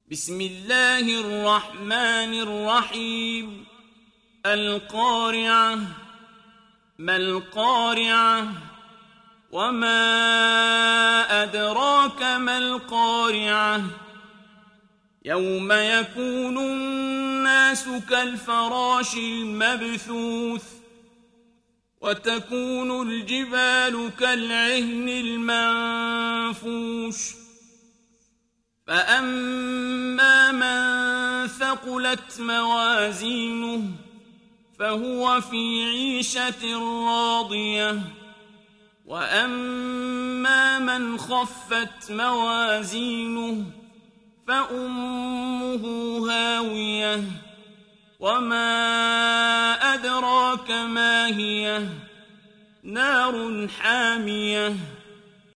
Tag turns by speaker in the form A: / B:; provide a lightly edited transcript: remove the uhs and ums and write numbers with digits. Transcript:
A: بسم الله الرحمن الرحيم القارعة ما القارعة وما أدراك ما القارعة يوم يكون الناس كالفراش المبثوث وتكون الجبال كالعهن المنفوش فأما من ثقلت موازينه فهو في عيشة راضية وأما من خفت موازينه فأمه هاوية وما أدراك ما هي نار حامية